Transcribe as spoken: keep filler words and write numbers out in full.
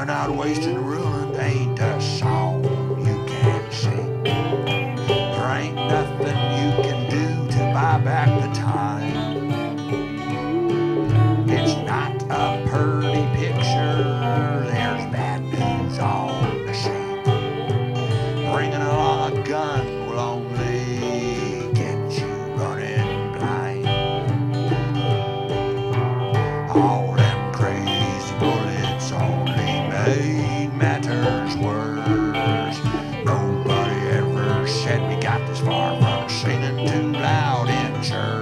Burning out, wasting, ruined ain't a song you can sing. There ain't nothing you can do to buy back the time. It's not a pretty picture, there's bad news on the scene. Bringing along a gun will only get you running blind. All them crazy bullets only made matters worse. Nobody ever said we got this far from singing too loud in church.